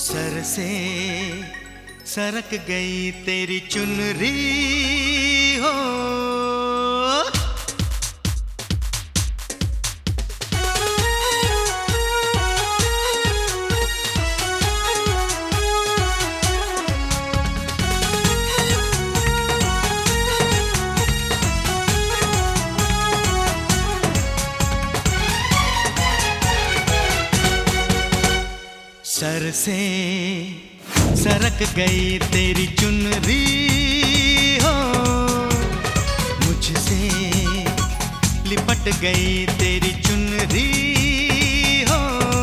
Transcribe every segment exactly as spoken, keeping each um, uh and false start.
Sir से सरक गई तेरी चुनरी हो। सर से सरक गई तेरी चुनरी हो, मुझसे लिपट गई तेरी चुनरी हो।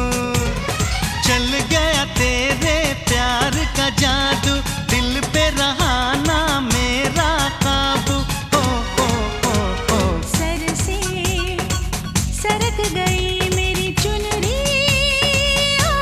चल गया तेरे प्यार का जादू, दिल पे रहा ना मेरा काबू। हो हो हो हो सर से सरक गई मेरी चुनरी हो,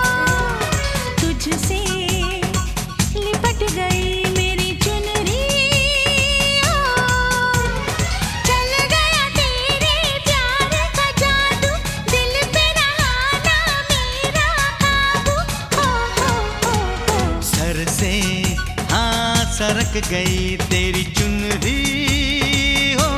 तुझसे लिपट गई मेरी चुनरी हो। चल गया तेरे प्यार का जादू, दिल पे रहा ना मेरा काबू। हो हो हो हो सर से हाँ सरक गई तेरी चुनरी हो।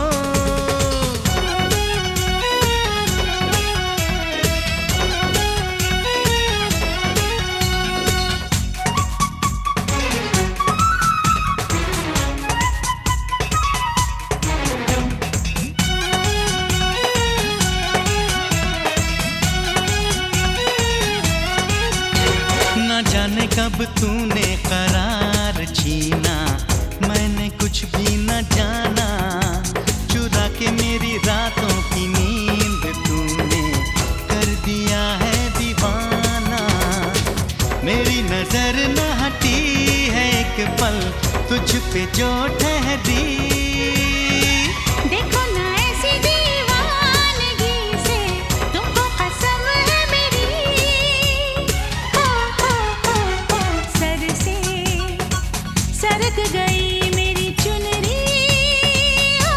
न जाने कब तूने करार छीना, मैंने कुछ भी न जाना। चुरा के मेरी रातों की नींद तूने कर दिया है दीवाना। मेरी नजर न हटी है एक पल तुझ पे जो ठहरी। देखो ना ऐसी दीवानगी से, तुमको कसम है मेरी। हो हो हो हो सर से सरक गई मेरी चुनरी हो,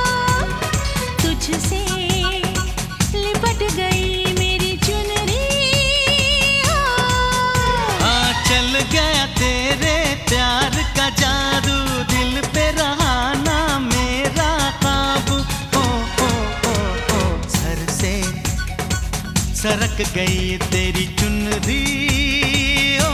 तुझसे लिपट गई मेरी चुनरी हो। हाँ चल गया तेरे प्यार का जादू, दिल पे रहा ना मेरा काबू। हो हो हो हो सर से सरक गई तेरी चुनरी हो।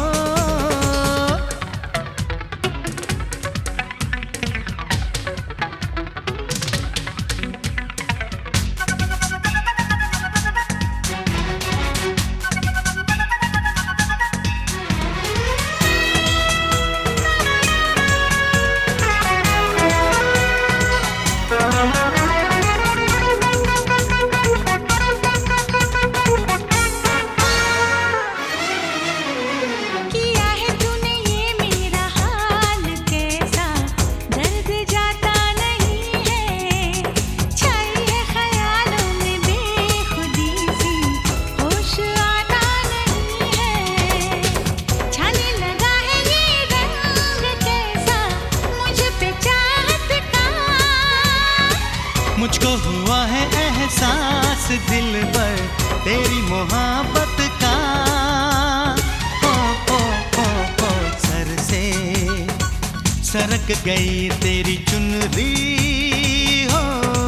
किया है तूने ये मेरा हाल कैसा, दर्द जाता नहीं है। छाई है ख्यालों में बेखुदी सी, होश आता नहीं है। छाने लगा है ये रंग कैसा, मुझ पे चाहत का। मुझको हुआ है एहसास दिल पर तेरी मोहब्बत का। हो हो हो हो सर से सरक गई तेरी चुनरी हो,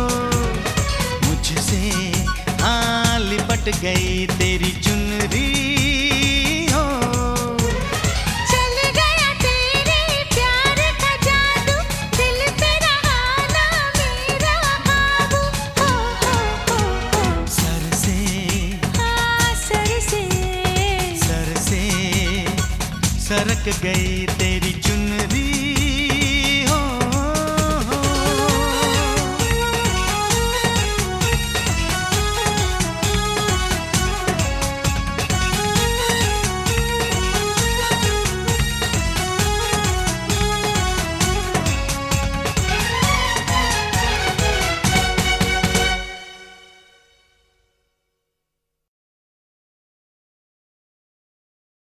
मुझसे हाँ लिपट गई तेरी चुनरी हो। चल गया तेरे प्यार का जादू, दिल पे रहा ना मेरा काबू। हो हो हो हो सर से हाँ सर से सर से सरक गई तेरी